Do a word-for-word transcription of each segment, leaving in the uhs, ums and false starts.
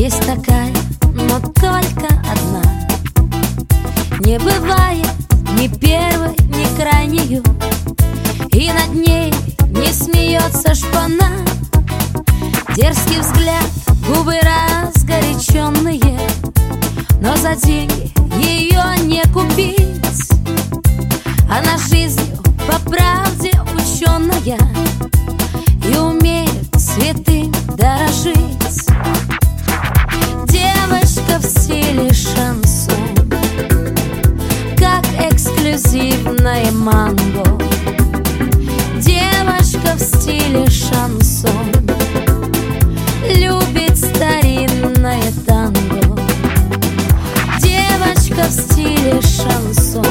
Есть такая, но только одна. Не бывает ни первой, ни крайнею, и над ней не смеется шпана. Дерзкий взгляд, губы разгоряченные, но за деньги ее не купить. Она жизнью по правде ученая и умеет цветы дорожить. Девочка в стиле шансон, как эксклюзивное манго. Девочка в стиле шансон любит старинное танго. Девочка в стиле шансон,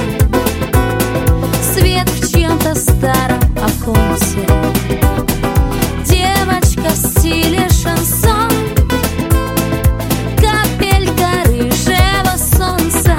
свет в чьем-то старом оконце. Девочка в стиле шансон, капелька рыжего солнца.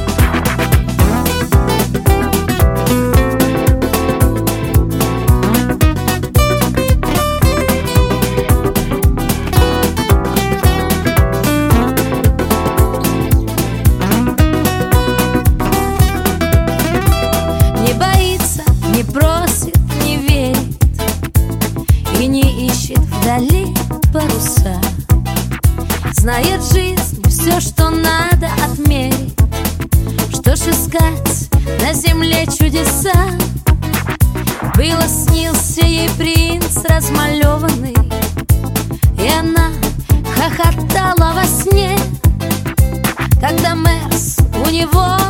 Не боится, не просит, не верит и не ищет вдали паруса. Знает жизнь все, что надо отмерить. Что ж искать на земле чудеса? Было снился ей принц размалеванный, и она хохотала во сне, когда Мерс у него